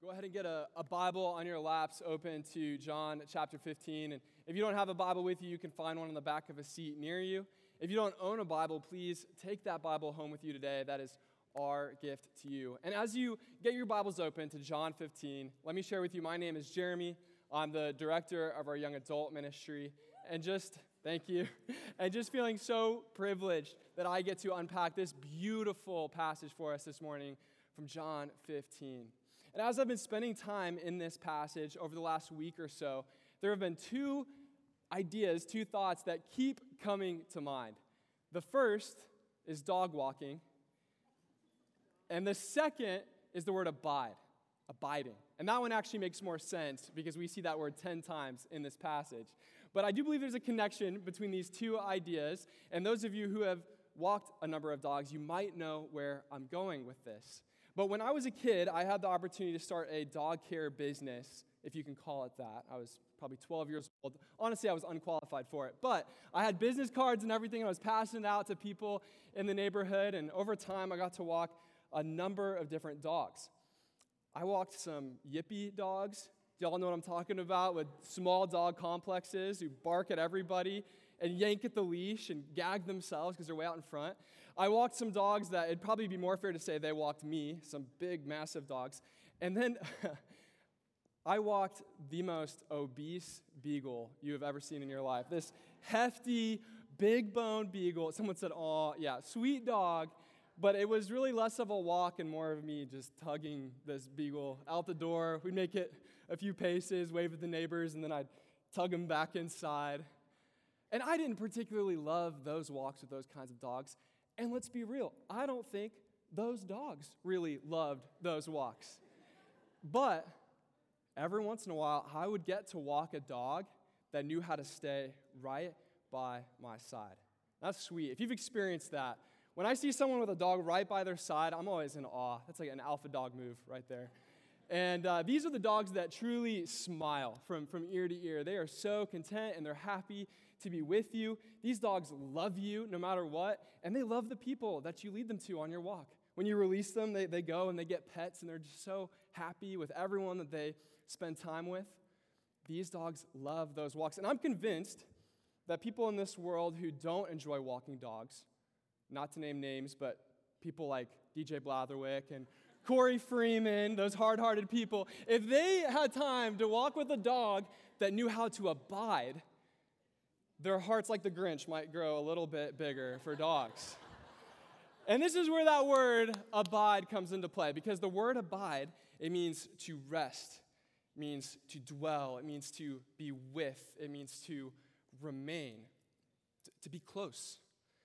Go ahead and get a Bible on your laps open to John chapter 15. And if you don't have a Bible with you, you can find one on the back of a seat near you. If you don't own a Bible, please take that Bible home with you today. That is our gift to you. And as you get your Bibles open to John 15, let me share with you, my name is Jeremy. I'm the director of our young adult ministry. Thank you. And just feeling so privileged that I get to unpack this beautiful passage for us this morning from John 15. And as I've been spending time in this passage over the last week or so, there have been two thoughts that keep coming to mind. The first is dog walking, and the second is the word abiding. And that one actually makes more sense because we see that word 10 times in this passage. But I do believe there's a connection between these two ideas, and those of you who have walked a number of dogs, you might know where I'm going with this. But when I was a kid, I had the opportunity to start a dog care business, if you can call it that. I was probably 12 years old. Honestly, I was unqualified for it. But I had business cards and everything. I was passing it out to people in the neighborhood. And over time, I got to walk a number of different dogs. I walked some yippy dogs. Do y'all know what I'm talking about? With small dog complexes who bark at everybody and yank at the leash and gag themselves because they're way out in front. I walked some dogs that it'd probably be more fair to say they walked me, some big, massive dogs. And then I walked the most obese beagle you have ever seen in your life. This hefty, big-boned beagle. Someone said, "Oh, yeah, sweet dog." But it was really less of a walk and more of me just tugging this beagle out the door. We'd make it a few paces, wave at the neighbors, and then I'd tug him back inside. And I didn't particularly love those walks with those kinds of dogs. And let's be real, I don't think those dogs really loved those walks. But every once in a while, I would get to walk a dog that knew how to stay right by my side. That's sweet. If you've experienced that, when I see someone with a dog right by their side, I'm always in awe. That's like an alpha dog move right there. And these are the dogs that truly smile from ear to ear. They are so content and they're happy to be with you. These dogs love you no matter what, and they love the people that you lead them to on your walk. When you release them, they go and they get pets, and they're just so happy with everyone that they spend time with. These dogs love those walks. And I'm convinced that people in this world who don't enjoy walking dogs, not to name names, but people like DJ Blatherwick and Corey Freeman, those hard-hearted people, if they had time to walk with a dog that knew how to abide, their hearts, like the Grinch, might grow a little bit bigger for dogs. And this is where that word abide comes into play, because the word abide, it means to rest, it means to dwell, it means to be with, it means to remain, to be close.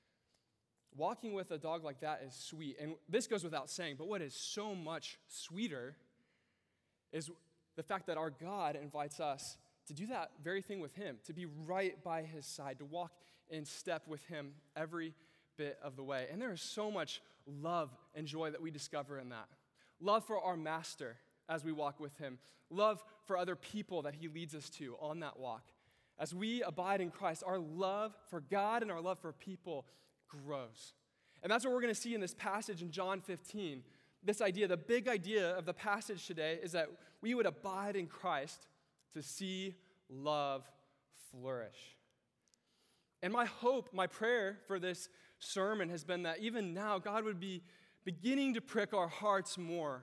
Walking with a dog like that is sweet. And this goes without saying, but what is so much sweeter is the fact that our God invites us to do that very thing with Him, to be right by His side, to walk in step with Him every bit of the way. And there is so much love and joy that we discover in that. Love for our Master as we walk with Him. Love for other people that He leads us to on that walk. As we abide in Christ, our love for God and our love for people grows. And that's what we're going to see in this passage in John 15. This idea, the big idea of the passage today, is that we would abide in Christ to see love flourish. And my hope, my prayer for this sermon has been that even now, God would be beginning to prick our hearts more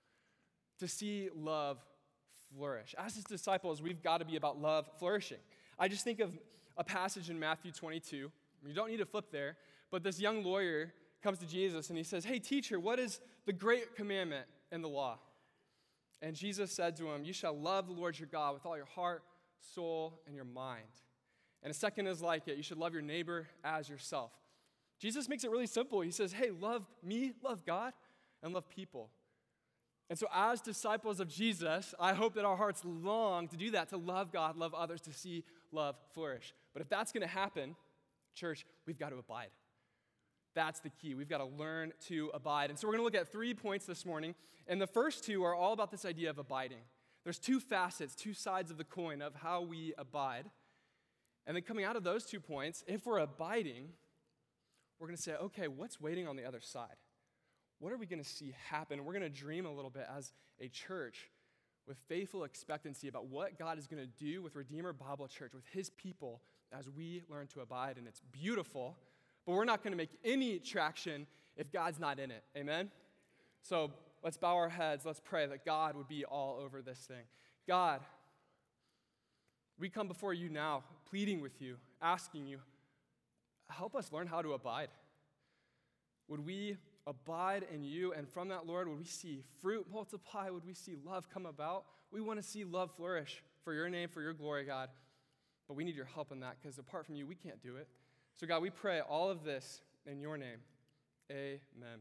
to see love flourish. As His disciples, we've got to be about love flourishing. I just think of a passage in Matthew 22. You don't need to flip there, but this young lawyer comes to Jesus and he says, "Hey, teacher, what is the great commandment in the law?" And Jesus said to him, "You shall love the Lord your God with all your heart, soul, and your mind. And a second is like it. You should love your neighbor as yourself." Jesus makes it really simple. He says, hey, love me, love God, and love people. And so as disciples of Jesus, I hope that our hearts long to do that, to love God, love others, to see love flourish. But if that's going to happen, church, we've got to abide. That's the key. We've got to learn to abide. And so we're going to look at 3 points this morning. And the first two are all about this idea of abiding. There's two facets, two sides of the coin of how we abide. And then coming out of those 2 points, if we're abiding, we're going to say, okay, what's waiting on the other side? What are we going to see happen? We're going to dream a little bit as a church with faithful expectancy about what God is going to do with Redeemer Bible Church, with his people, as we learn to abide. And it's beautiful, but we're not going to make any traction if God's not in it. Amen? So let's bow our heads. Let's pray that God would be all over this thing. God, we come before you now, pleading with you, asking you, help us learn how to abide. Would we abide in you, and from that, Lord, would we see fruit multiply? Would we see love come about? We want to see love flourish for your name, for your glory, God. But we need your help in that, because apart from you, we can't do it. So God, we pray all of this in your name. Amen.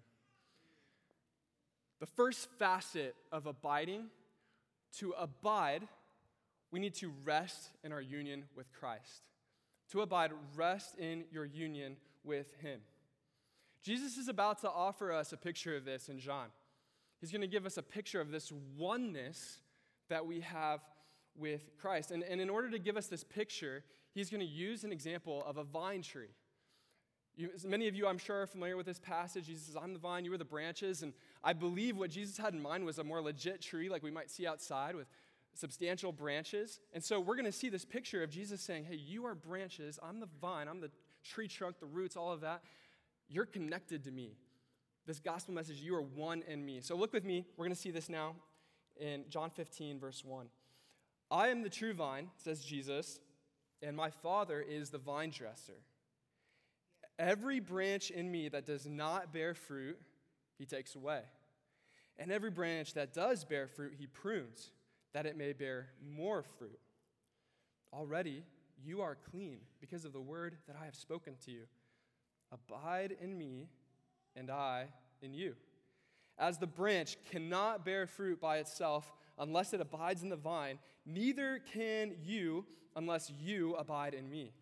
The first facet of abiding, to abide, we need to rest in our union with Christ. To abide, rest in your union with him. Jesus is about to offer us a picture of this in John. He's going to give us a picture of this oneness that we have with Christ. And in order to give us this picture, he's going to use an example of a vine tree. Many of you, I'm sure, are familiar with this passage. Jesus says, I'm the vine, you are the branches. And I believe what Jesus had in mind was a more legit tree like we might see outside with substantial branches. And so we're going to see this picture of Jesus saying, hey, you are branches, I'm the vine, I'm the tree trunk, the roots, all of that. You're connected to me. This gospel message, you are one in me. So look with me. We're going to see this now in John 15, verse 1. I am the true vine, says Jesus, and my Father is the vine dresser. Every branch in me that does not bear fruit, he takes away. And every branch that does bear fruit, he prunes, that it may bear more fruit. Already you are clean because of the word that I have spoken to you. Abide in me, and I in you. As the branch cannot bear fruit by itself unless it abides in the vine, neither can you unless you abide in me.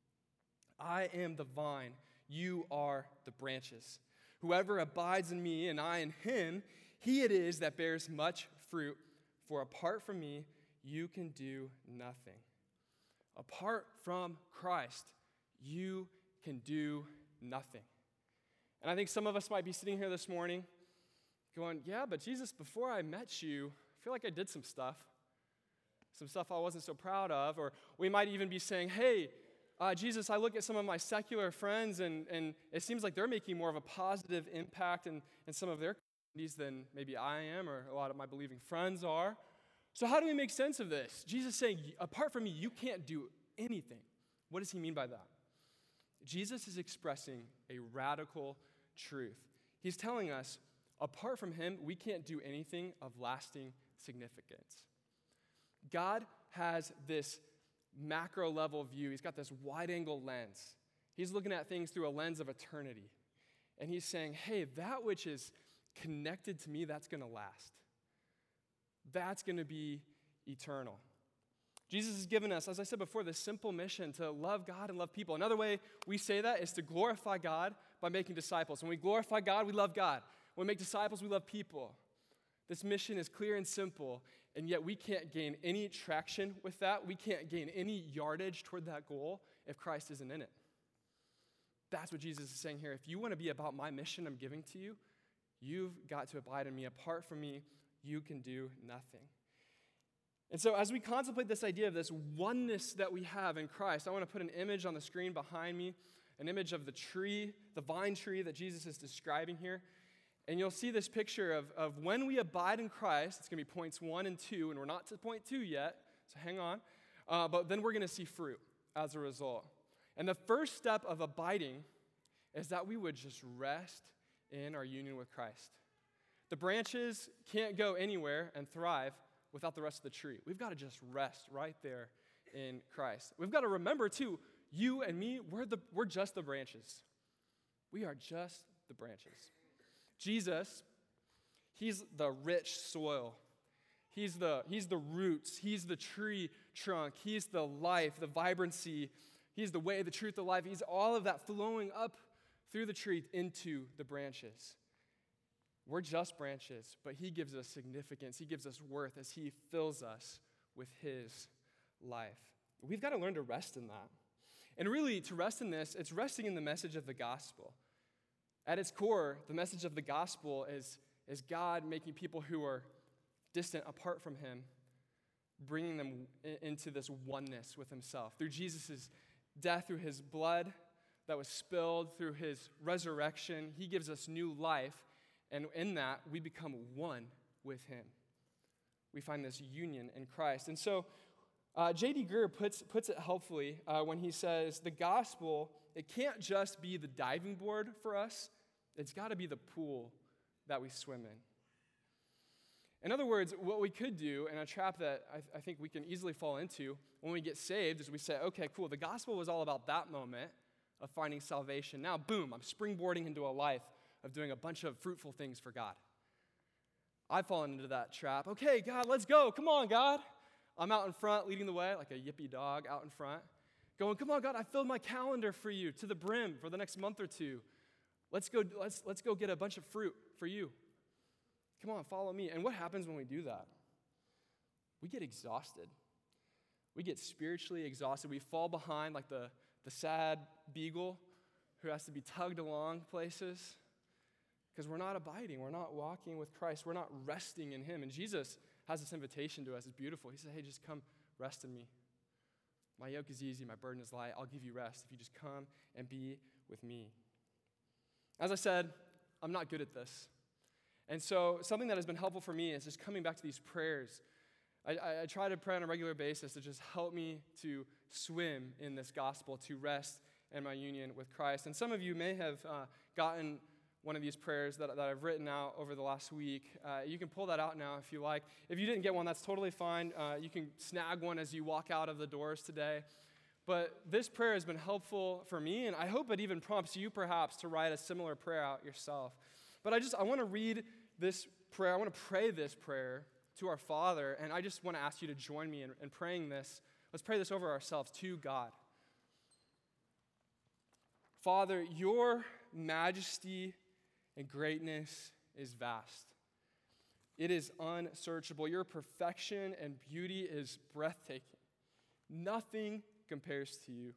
I am the vine, you are the branches. Whoever abides in me and I in him, he it is that bears much fruit, for apart from me, you can do nothing. Apart from Christ, you can do nothing. And I think some of us might be sitting here this morning going, yeah, but Jesus, before I met you, I feel like I did some stuff I wasn't so proud of. Or we might even be saying, hey, Jesus, I look at some of my secular friends and it seems like they're making more of a positive impact in some of their communities than maybe I am or a lot of my believing friends are. So how do we make sense of this? Jesus saying, apart from me, you can't do anything. What does he mean by that? Jesus is expressing a radical truth. He's telling us, apart from him, we can't do anything of lasting significance. God has this macro level view. He's got this wide angle lens. He's looking at things through a lens of eternity. And he's saying, hey, that which is connected to me, that's going to last. That's going to be eternal. Jesus has given us, as I said before, this simple mission to love God and love people. Another way we say that is to glorify God by making disciples. When we glorify God, we love God. When we make disciples, we love people. This mission is clear and simple, and yet we can't gain any traction with that. We can't gain any yardage toward that goal if Christ isn't in it. That's what Jesus is saying here. If you want to be about my mission I'm giving to you, you've got to abide in me. Apart from me, you can do nothing. And so as we contemplate this idea of this oneness that we have in Christ, I want to put an image on the screen behind me, an image of the tree, the vine tree that Jesus is describing here. And you'll see this picture of when we abide in Christ. It's going to be points 1 and 2, and we're not to point 2 yet, so hang on. But then we're going to see fruit as a result. And the first step of abiding is that we would just rest in our union with Christ. The branches can't go anywhere and thrive without the rest of the tree. We've got to just rest right there in Christ. We've got to remember, too, you and me, we're just the branches. We are just the branches. Jesus, he's the rich soil. He's the roots. He's the tree trunk. He's the life, the vibrancy. He's the way, the truth, the life. He's all of that flowing up through the tree into the branches. We're just branches, but he gives us significance. He gives us worth as he fills us with his life. We've got to learn to rest in that. And really, to rest in this, it's resting in the message of the gospel. At its core, the message of the gospel is God making people who are distant apart from him, bringing them into this oneness with himself. Through Jesus' death, through his blood that was spilled, through his resurrection, he gives us new life, and in that, we become one with him. We find this union in Christ. And so, J.D. Greear puts it helpfully when he says, the gospel, it can't just be the diving board for us, it's got to be the pool that we swim in. In other words, what we could do, and a trap that I think we can easily fall into when we get saved, is we say, okay, cool, the gospel was all about that moment of finding salvation. Now, boom, I'm springboarding into a life of doing a bunch of fruitful things for God. I've fallen into that trap. Okay, God, let's go. Come on, God. I'm out in front leading the way, like a yippy dog out in front, going, come on, God, I filled my calendar for you to the brim for the next month or two. Let's go get a bunch of fruit for you. Come on, follow me. And what happens when we do that? We get exhausted. We get spiritually exhausted. We fall behind like the sad beagle who has to be tugged along places because we're not abiding. We're not walking with Christ. We're not resting in him. And Jesus has this invitation to us. It's beautiful. He said, hey, just come rest in me. My yoke is easy. My burden is light. I'll give you rest if you just come and be with me. As I said, I'm not good at this. And so something that has been helpful for me is just coming back to these prayers. I try to pray on a regular basis to just help me to swim in this gospel, to rest in my union with Christ. And some of you may have gotten one of these prayers that I've written out over the last week. You can pull that out now if you like. If you didn't get one, that's totally fine. You can snag one as you walk out of the doors today. But this prayer has been helpful for me, and I hope it even prompts you perhaps to write a similar prayer out yourself. But I want to read this prayer. I want to pray this prayer to our Father, and I just want to ask you to join me in praying this. Let's pray this over ourselves to God. Father, your majesty and greatness is vast. It is unsearchable. Your perfection and beauty is breathtaking. Nothing compares to you.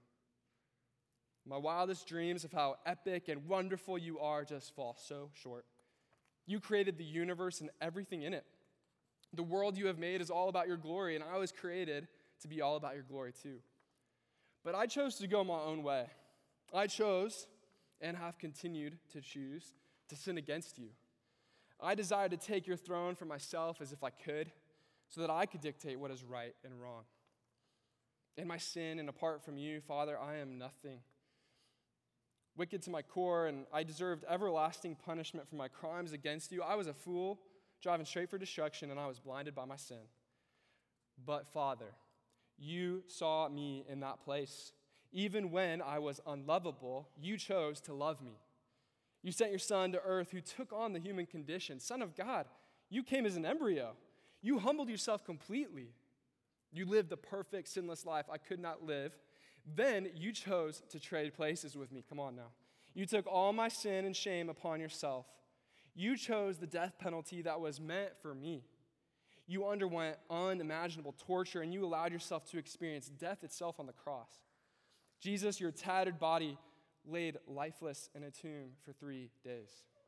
My wildest dreams of how epic and wonderful you are just fall so short. You created the universe and everything in it. The world you have made is all about your glory, and I was created to be all about your glory too. But I chose to go my own way. I chose, and have continued to choose, to sin against you. I desired to take your throne for myself as if I could, so that I could dictate what is right and wrong. In my sin and apart from you, Father, I am nothing. Wicked to my core, and I deserved everlasting punishment for my crimes against you. I was a fool, driving straight for destruction, and I was blinded by my sin. But Father, you saw me in that place. Even when I was unlovable, you chose to love me. You sent your Son to earth who took on the human condition. Son of God, you came as an embryo. You humbled yourself completely. You lived the perfect, sinless life I could not live. Then you chose to trade places with me. Come on now. You took all my sin and shame upon yourself. You chose the death penalty that was meant for me. You underwent unimaginable torture, and you allowed yourself to experience death itself on the cross. Jesus, your tattered body laid lifeless in a tomb for 3 days.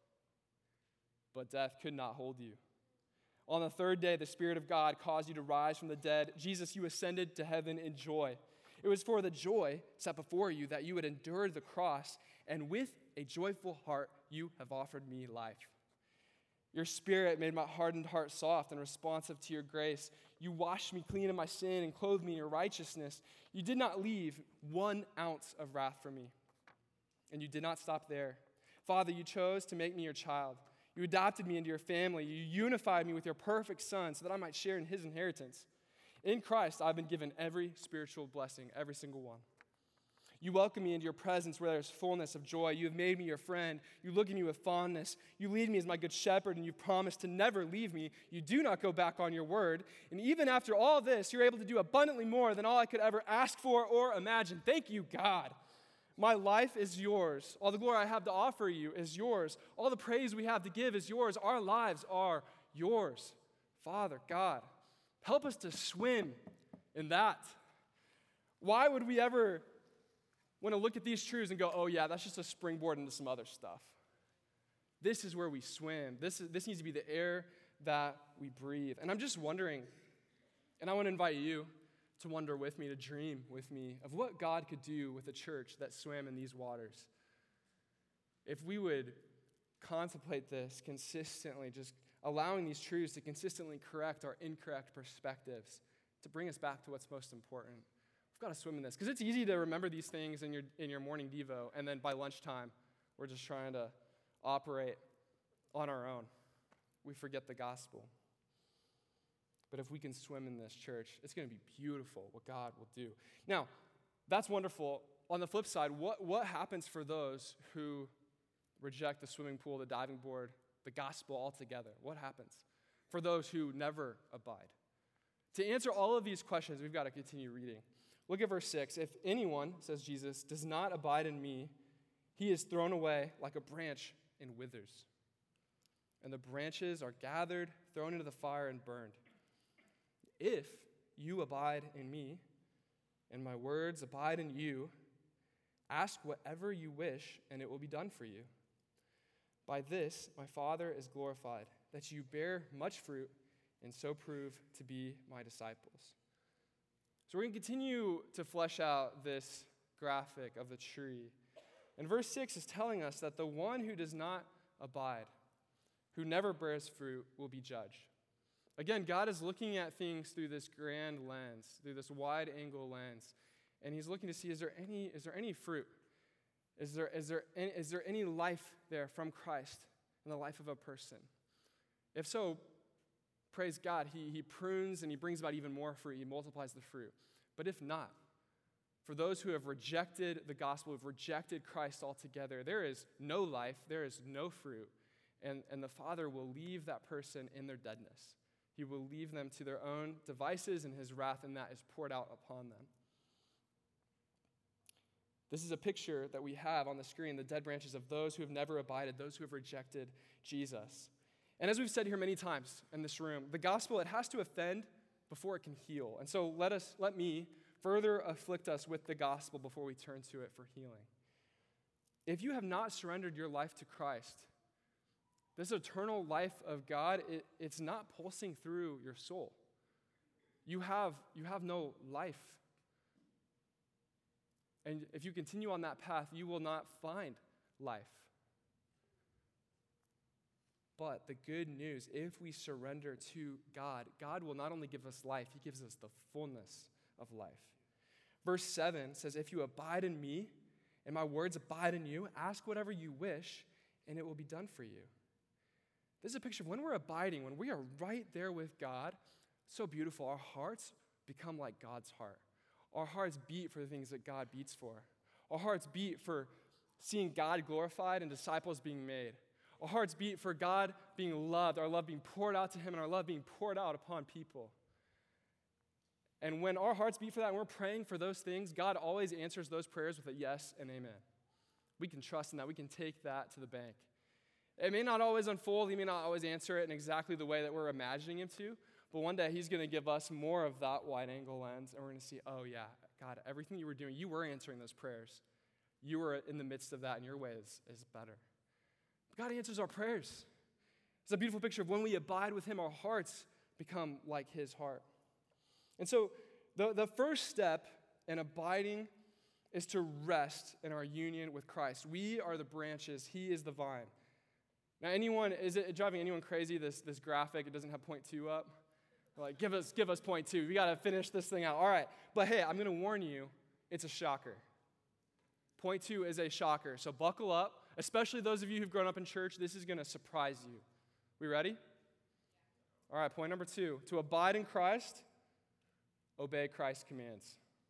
But death could not hold you. On the third day, the Spirit of God caused you to rise from the dead. Jesus, you ascended to heaven in joy. It was for the joy set before you that you had endured the cross, and with a joyful heart, you have offered me life. Your Spirit made my hardened heart soft and responsive to your grace. You washed me clean of my sin and clothed me in your righteousness. You did not leave 1 ounce of wrath for me. And you did not stop there. Father, you chose to make me your child. You adopted me into your family. You unified me with your perfect Son so that I might share in his inheritance. In Christ, I've been given every spiritual blessing, every single one. You welcome me into your presence where there's fullness of joy. You have made me your friend. You look at me with fondness. You lead me as my good shepherd, and you promise to never leave me. You do not go back on your word. And even after all this, you're able to do abundantly more than all I could ever ask for or imagine. Thank you, God. My life is yours. All the glory I have to offer you is yours. All the praise we have to give is yours. Our lives are yours. Father, God, help us to swim in that. Why would we ever want to look at these truths and go, oh yeah, that's just a springboard into some other stuff? This is where we swim. This needs to be the air that we breathe. And I'm just wondering, and I want to invite you to wonder with me, to dream with me of what God could do with a church that swam in these waters. If we would contemplate this consistently, just allowing these truths to consistently correct our incorrect perspectives, to bring us back to what's most important. We've got to swim in this, because it's easy to remember these things in your morning devo, and then by lunchtime, we're just trying to operate on our own. We forget the gospel. But if we can swim in this church, it's going to be beautiful what God will do. Now, that's wonderful. On the flip side, what happens for those who reject the swimming pool, the diving board, the gospel altogether? What happens for those who never abide? To answer all of these questions, we've got to continue reading. Look at verse 6. If anyone, says Jesus, does not abide in me, he is thrown away like a branch and withers. And the branches are gathered, thrown into the fire, and burned. If you abide in me, and my words abide in you, ask whatever you wish, and it will be done for you. By this my Father is glorified, that you bear much fruit, and so prove to be my disciples. So we're going to continue to flesh out this graphic of the tree. And verse 6 is telling us that the one who does not abide, who never bears fruit, will be judged. Again, God is looking at things through this grand lens, through this wide-angle lens, and he's looking to see, is there any fruit? Is there any life there from Christ in the life of a person? If so, praise God, he prunes and he brings about even more fruit. He multiplies the fruit. But if not, for those who have rejected the gospel, who have rejected Christ altogether, there is no life, there is no fruit, and the Father will leave that person in their deadness. He will leave them to their own devices, and his wrath in that is poured out upon them. This is a picture that we have on the screen, the dead branches of those who have never abided, those who have rejected Jesus. And as we've said here many times in this room, the gospel, it has to offend before it can heal. And so let me further afflict us with the gospel before we turn to it for healing. If you have not surrendered your life to Christ, this eternal life of God, it's not pulsing through your soul. You have no life. And if you continue on that path, you will not find life. But the good news, if we surrender to God, God will not only give us life, he gives us the fullness of life. Verse 7 says, if you abide in me and my words abide in you, ask whatever you wish and it will be done for you. This is a picture of when we're abiding, when we are right there with God, so beautiful. Our hearts become like God's heart. Our hearts beat for the things that God beats for. Our hearts beat for seeing God glorified and disciples being made. Our hearts beat for God being loved, our love being poured out to him, and our love being poured out upon people. And when our hearts beat for that and we're praying for those things, God always answers those prayers with a yes and amen. We can trust in that. We can take that to the bank. It may not always unfold. He may not always answer it in exactly the way that we're imagining him to, but one day he's going to give us more of that wide-angle lens, and we're going to see, oh yeah, God, everything you were doing, you were answering those prayers. You were in the midst of that, and your way is better. God answers our prayers. It's a beautiful picture of when we abide with him, our hearts become like his heart. And so the first step in abiding is to rest in our union with Christ. We are the branches. He is the vine. Now, is it driving anyone crazy, this graphic? It doesn't have point 2 up? Like, give us point 2. We got to finish this thing out. All right. But hey, I'm going to warn you, it's a shocker. Point 2 is a shocker. So buckle up. Especially those of you who've grown up in church, this is going to surprise you. We ready? All right, point number 2. To abide in Christ, obey Christ's commands.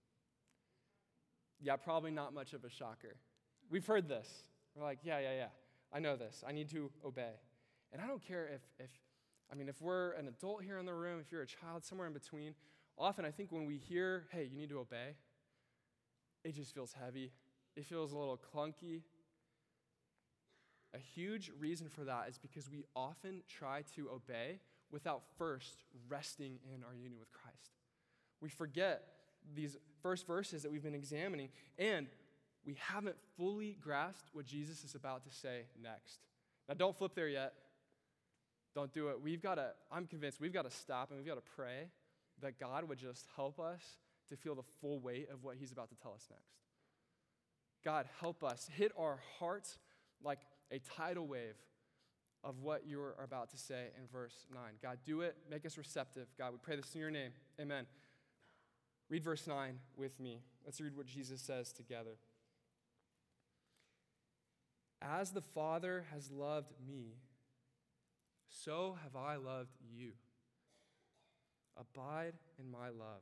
Yeah, probably not much of a shocker. We've heard this. We're like, yeah. I know this. I need to obey. And I don't care if we're an adult here in the room, if you're a child, somewhere in between, often I think when we hear, hey, you need to obey, it just feels heavy. It feels a little clunky. A huge reason for that is because we often try to obey without first resting in our union with Christ. We forget these first verses that we've been examining, and we haven't fully grasped what Jesus is about to say next. Now, don't flip there yet. Don't do it. I'm convinced we've got to stop and we've got to pray that God would just help us to feel the full weight of what he's about to tell us next. God, help us. Hit our hearts like a tidal wave of what you're about to say in verse 9. God, do it. Make us receptive. God, we pray this in your name. Amen. Read verse 9 with me. Let's read what Jesus says together. As the Father has loved me, so have I loved you. Abide in my love.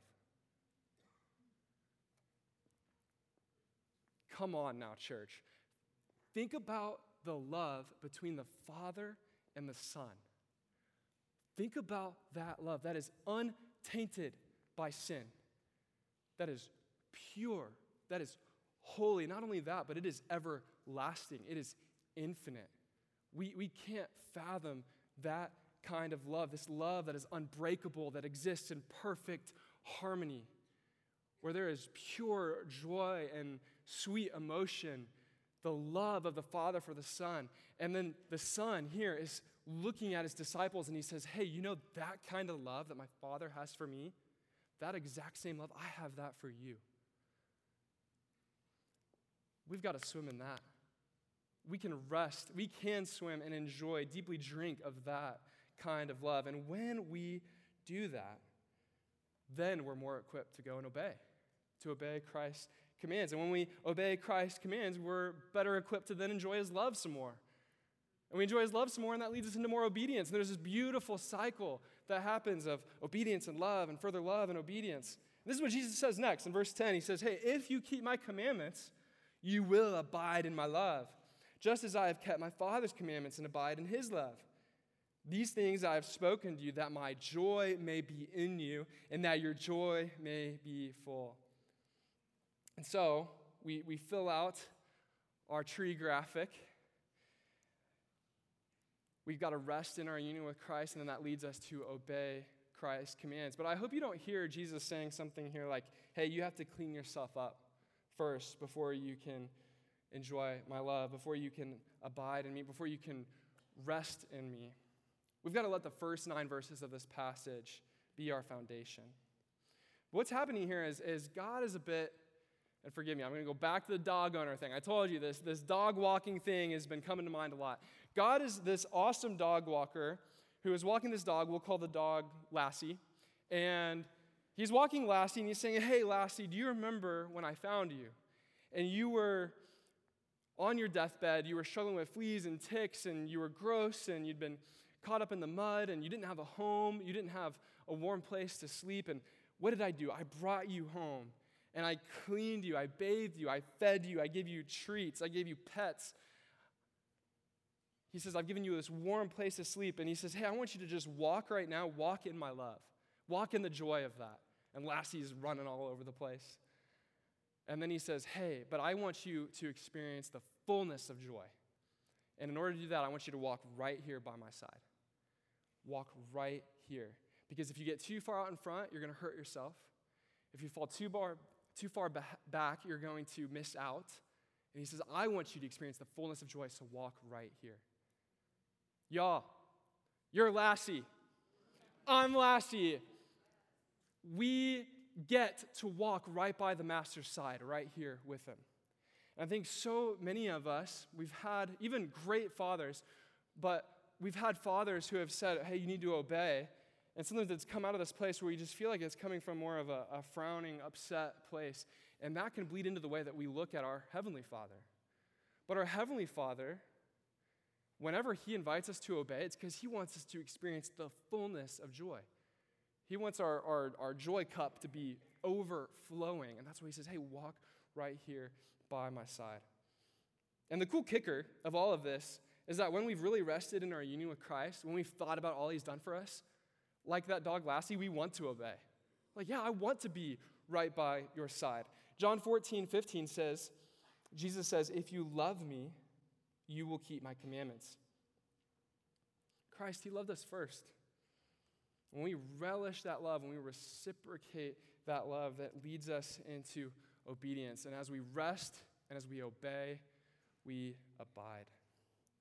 Come on now, church. Think about the love between the Father and the Son. Think about that love that is untainted by sin, that is pure, that is holy. Not only that, but it is everlasting. It is infinite. We can't fathom that kind of love, this love that is unbreakable, that exists in perfect harmony, where there is pure joy and sweet emotion, the love of the Father for the Son. And then the Son here is looking at his disciples and he says, hey, you know that kind of love that my Father has for me? That exact same love, I have that for you. We've got to swim in that. We can rest, we can swim and enjoy, deeply drink of that kind of love. And when we do that, then we're more equipped to go and to obey Christ's commands. And when we obey Christ's commands, we're better equipped to then enjoy his love some more. And we enjoy his love some more, and that leads us into more obedience. And there's this beautiful cycle that happens of obedience and love and further love and obedience. And this is what Jesus says next. In verse 10, he says, hey, if you keep my commandments, you will abide in my love, just as I have kept my Father's commandments and abide in his love. These things I have spoken to you, that my joy may be in you, and that your joy may be full. And so, we fill out our tree graphic. We've got to rest in our union with Christ, and then that leads us to obey Christ's commands. But I hope you don't hear Jesus saying something here like, hey, you have to clean yourself up first before you can enjoy my love, before you can abide in me, before you can rest in me. We've got to let the first 9 verses of this passage be our foundation. What's happening here is God is a bit, and forgive me, I'm going to go back to the dog owner thing. I told you this dog walking thing has been coming to mind a lot. God is this awesome dog walker who is walking this dog. We'll call the dog Lassie. And he's walking Lassie, and he's saying, hey, Lassie, do you remember when I found you? And you were on your deathbed, you were struggling with fleas and ticks, and you were gross, and you'd been caught up in the mud, and you didn't have a home, you didn't have a warm place to sleep. And what did I do? I brought you home, and I cleaned you, I bathed you, I fed you, I gave you treats, I gave you pets. He says, I've given you this warm place to sleep. And he says, hey, I want you to just walk right now, walk in my love. Walk in the joy of that. And Lassie's running all over the place. And then he says, hey, but I want you to experience the fullness of joy. And in order to do that, I want you to walk right here by my side. Walk right here. Because if you get too far out in front, you're going to hurt yourself. If you fall too far back, you're going to miss out. And he says, I want you to experience the fullness of joy, so walk right here. Y'all, you're Lassie. I'm Lassie. We get to walk right by the Master's side, right here with him. And I think so many of us, we've had even great fathers, but we've had fathers who have said, hey, you need to obey. And sometimes it's come out of this place where you just feel like it's coming from more of a frowning, upset place. And that can bleed into the way that we look at our Heavenly Father. But our Heavenly Father, whenever he invites us to obey, it's because he wants us to experience the fullness of joy. He wants our joy cup to be overflowing. And that's why he says, hey, walk right here by my side. And the cool kicker of all of this is that when we've really rested in our union with Christ, when we've thought about all he's done for us, like that dog Lassie, we want to obey. Like, yeah, I want to be right by your side. John 14:15 says, Jesus says, if you love me, you will keep my commandments. Christ, he loved us first. When we relish that love, when we reciprocate that love, that leads us into obedience. And as we rest and as we obey, we abide.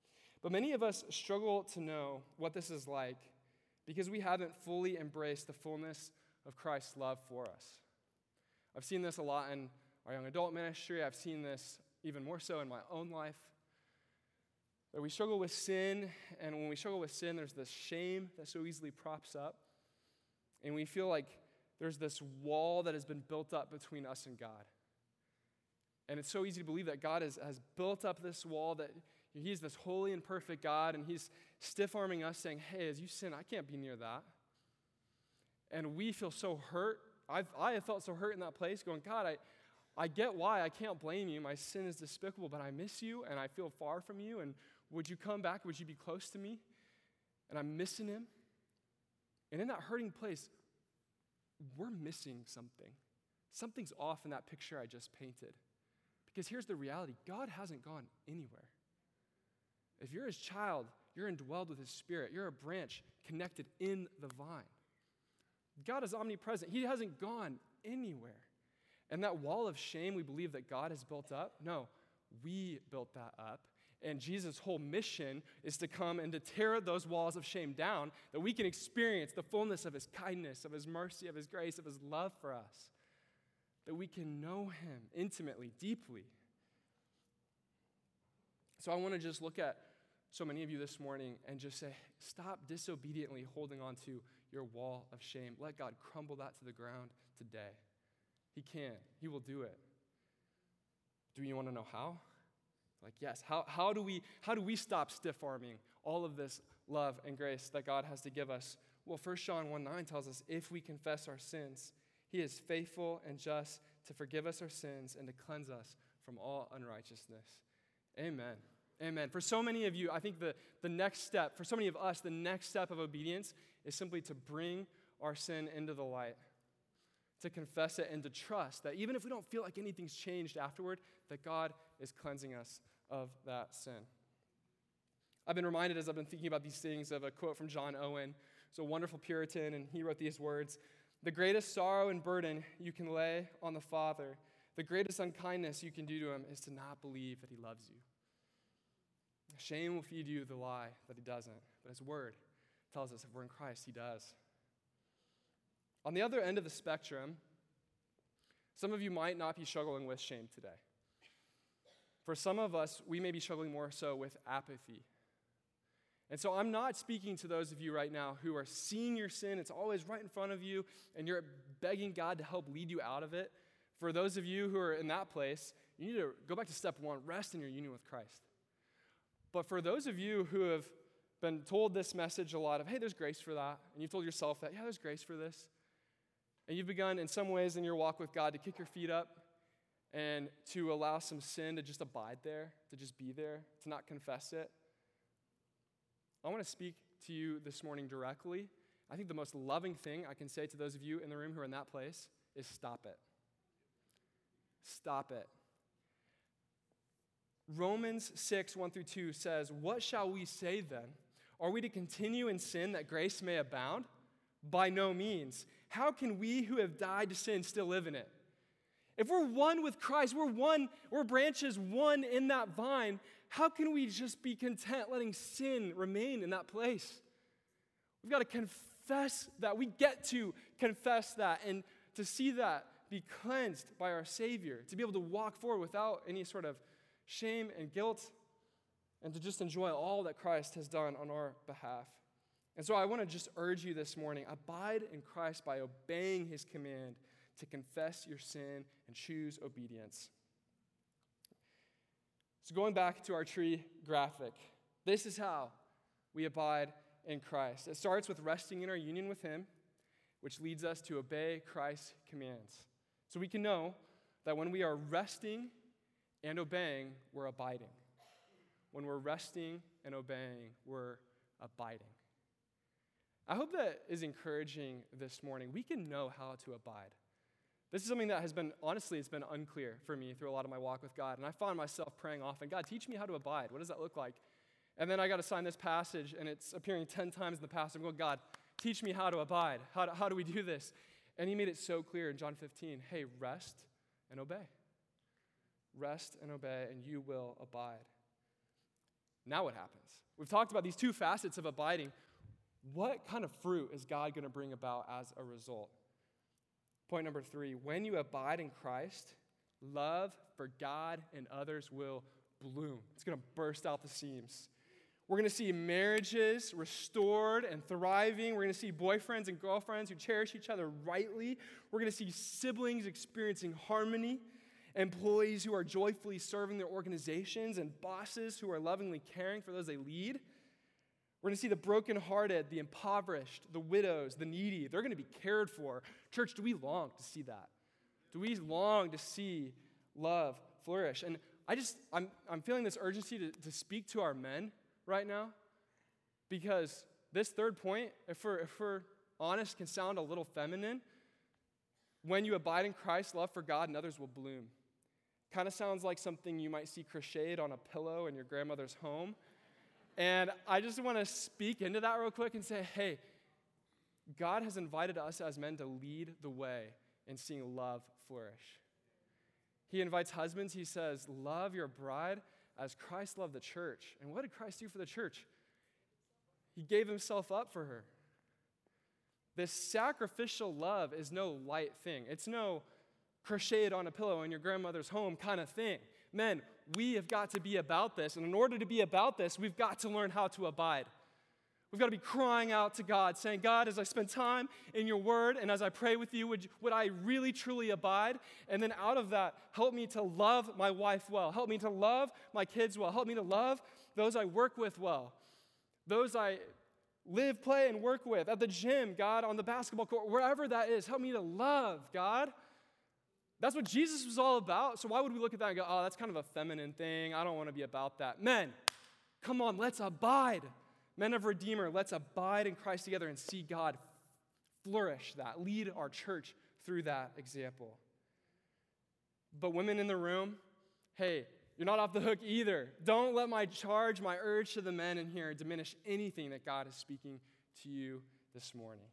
But many of us struggle to know what this is like because we haven't fully embraced the fullness of Christ's love for us. I've seen this a lot in our young adult ministry. I've seen this even more so in my own life. That we struggle with sin, and when we struggle with sin, there's this shame that so easily props up. And we feel like there's this wall that has been built up between us and God. And it's so easy to believe that God has built up this wall, that he's this holy and perfect God, and he's stiff-arming us saying, hey, as you sin, I can't be near that. And we feel so hurt. I have felt so hurt in that place, going, God, I get why. I can't blame you. My sin is despicable, but I miss you, and I feel far from you, and would you come back? Would you be close to me? And I'm missing him. And in that hurting place, we're missing something. Something's off in that picture I just painted. Because here's the reality. God hasn't gone anywhere. If you're his child, you're indwelled with his Spirit. You're a branch connected in the vine. God is omnipresent. He hasn't gone anywhere. And that wall of shame we believe that God has built up, no, we built that up. And Jesus' whole mission is to come and to tear those walls of shame down, that we can experience the fullness of his kindness, of his mercy, of his grace, of his love for us, that we can know him intimately, deeply. So I want to just look at so many of you this morning and just say, stop disobediently holding on to your wall of shame. Let God crumble that to the ground today. He can. He will do it. Do you want to know how? Like, yes. How do we stop stiff-arming all of this love and grace that God has to give us? Well, 1 John 1:9 tells us, if we confess our sins, he is faithful and just to forgive us our sins and to cleanse us from all unrighteousness. Amen. Amen. For so many of you, I think the next step, for so many of us, the next step of obedience is simply to bring our sin into the light, to confess it and to trust that even if we don't feel like anything's changed afterward, that God is cleansing us of that sin. I've been reminded as I've been thinking about these things of a quote from John Owen. He's a wonderful Puritan, and he wrote these words: "The greatest sorrow and burden you can lay on the Father, the greatest unkindness you can do to him is to not believe that he loves you. Shame will feed you the lie that he doesn't, but his word tells us if we're in Christ, he does." On the other end of the spectrum, some of you might not be struggling with shame today. For some of us, we may be struggling more so with apathy. And so I'm not speaking to those of you right now who are seeing your sin. It's always right in front of you, and you're begging God to help lead you out of it. For those of you who are in that place, you need to go back to step one, rest in your union with Christ. But for those of you who have been told this message a lot of, hey, there's grace for that, and you've told yourself that, yeah, there's grace for this, and you've begun in some ways in your walk with God to kick your feet up and to allow some sin to just abide there, to just be there, to not confess it, I want to speak to you this morning directly. I think the most loving thing I can say to those of you in the room who are in that place is stop it. Stop it. Romans 6:1-2 says, "What shall we say then? Are we to continue in sin that grace may abound? By no means. How can we who have died to sin still live in it?" If we're one with Christ, we're branches one in that vine, how can we just be content letting sin remain in that place? We've got to confess that. We get to confess that and to see that be cleansed by our Savior, to be able to walk forward without any sort of shame and guilt, and to just enjoy all that Christ has done on our behalf. And so I want to just urge you this morning, abide in Christ by obeying his command to confess your sin and choose obedience. So going back to our tree graphic, this is how we abide in Christ. It starts with resting in our union with him, which leads us to obey Christ's commands. So we can know that when we are resting and obeying, we're abiding. When we're resting and obeying, we're abiding. I hope that is encouraging this morning. We can know how to abide. This is something that has been, honestly, it's been unclear for me through a lot of my walk with God. And I found myself praying often, God, teach me how to abide. What does that look like? And then I got assigned this passage, and it's appearing 10 times in the passage. I'm going, God, teach me how to abide. How do we do this? And he made it so clear in John 15, hey, rest and obey. Rest and obey, and you will abide. Now what happens? We've talked about these two facets of abiding. What kind of fruit is God going to bring about as a result? Point number 3, when you abide in Christ, love for God and others will bloom. It's going to burst out the seams. We're going to see marriages restored and thriving. We're going to see boyfriends and girlfriends who cherish each other rightly. We're going to see siblings experiencing harmony, employees who are joyfully serving their organizations, and bosses who are lovingly caring for those they lead. We're going to see the brokenhearted, the impoverished, the widows, the needy. They're going to be cared for. Church, do we long to see that? Do we long to see love flourish? And I'm feeling this urgency to speak to our men right now, because this third point, if we're honest, can sound a little feminine. When you abide in Christ, love for God and others will bloom. Kind of sounds like something you might see crocheted on a pillow in your grandmother's home. And I just want to speak into that real quick and say, hey, God has invited us as men to lead the way in seeing love flourish. He invites husbands, he says, love your bride as Christ loved the church. And what did Christ do for the church? He gave himself up for her. This sacrificial love is no light thing. It's no crocheted on a pillow in your grandmother's home kind of thing. Men, we have got to be about this. And in order to be about this, we've got to learn how to abide. We've got to be crying out to God, saying, God, as I spend time in your word and as I pray with you, would I really, truly abide? And then out of that, help me to love my wife well. Help me to love my kids well. Help me to love those I work with well. Those I live, play, and work with. At the gym, God, on the basketball court, wherever that is, help me to love, God. That's what Jesus was all about. So why would we look at that and go, oh, that's kind of a feminine thing. I don't want to be about that. Men, come on, let's abide. Men of Redeemer, let's abide in Christ together and see God flourish that, lead our church through that example. But women in the room, hey, you're not off the hook either. Don't let my charge, my urge to the men in here diminish anything that God is speaking to you this morning.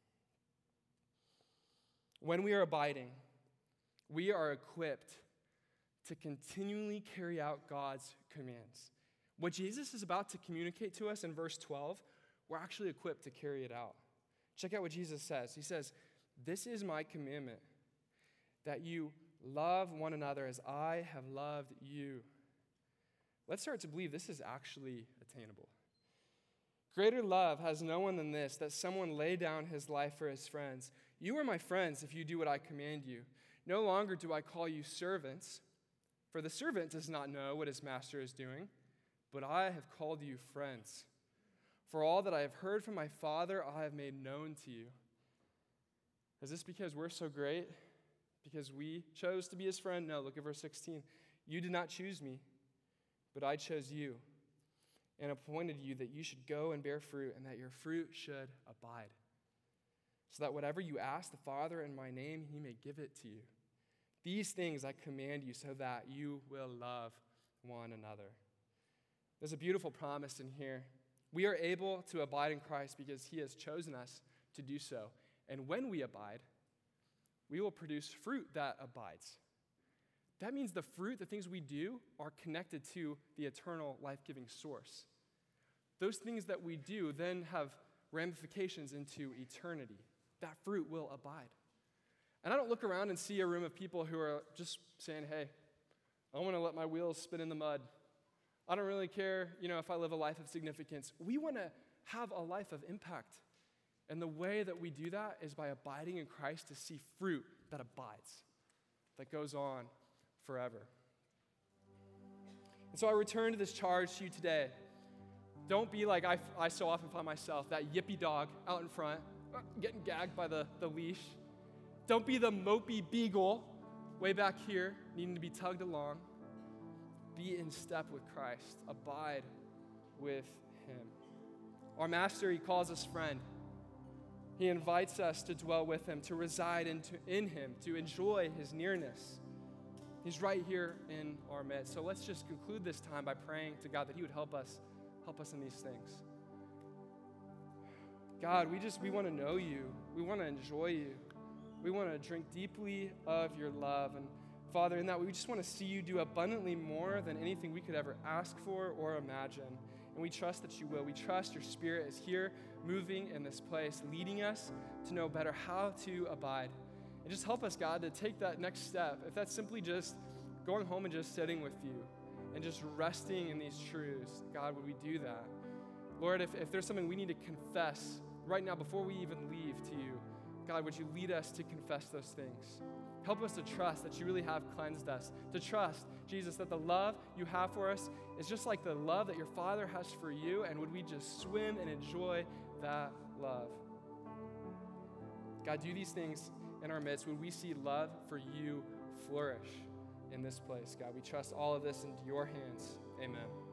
When we are abiding, we are equipped to continually carry out God's commands. What Jesus is about to communicate to us in verse 12, we're actually equipped to carry it out. Check out what Jesus says. He says, this is my commandment, that you love one another as I have loved you. Let's start to believe this is actually attainable. Greater love has no one than this, that someone lay down his life for his friends. You are my friends if you do what I command you. No longer do I call you servants, for the servant does not know what his master is doing, but I have called you friends. For all that I have heard from my Father, I have made known to you. Is this because we're so great? Because we chose to be his friend? No, look at verse 16. You did not choose me, but I chose you and appointed you that you should go and bear fruit and that your fruit should abide, so that whatever you ask the Father in my name, he may give it to you. These things I command you so that you will love one another. There's a beautiful promise in here. We are able to abide in Christ because he has chosen us to do so. And when we abide, we will produce fruit that abides. That means the fruit, the things we do, are connected to the eternal life-giving source. Those things that we do then have ramifications into eternity. That fruit will abide. And I don't look around and see a room of people who are just saying, hey, I want to let my wheels spin in the mud. I don't really care, if I live a life of significance. We want to have a life of impact. And the way that we do that is by abiding in Christ to see fruit that abides, that goes on forever. And so I return to this charge to you today. Don't be like I so often find myself, that yippy dog out in front, getting gagged by the leash. Don't be the mopey beagle way back here, needing to be tugged along. Be in step with Christ. Abide with him. Our master, he calls us friend. He invites us to dwell with him, to reside in him, to enjoy his nearness. He's right here in our midst. So let's just conclude this time by praying to God that he would help us in these things. God, we want to know you. We want to enjoy you. We want to drink deeply of your love. And Father, in that we just want to see you do abundantly more than anything we could ever ask for or imagine. And we trust that you will. We trust your Spirit is here, moving in this place, leading us to know better how to abide. And just help us, God, to take that next step. If that's simply just going home and just sitting with you and just resting in these truths, God, would we do that? Lord, if there's something we need to confess right now before we even leave to you, God, would you lead us to confess those things? Help us to trust that you really have cleansed us, to trust, Jesus, that the love you have for us is just like the love that your Father has for you, and would we just swim and enjoy that love? God, do these things in our midst. Would we see love for you flourish in this place? God, we trust all of this into your hands. Amen.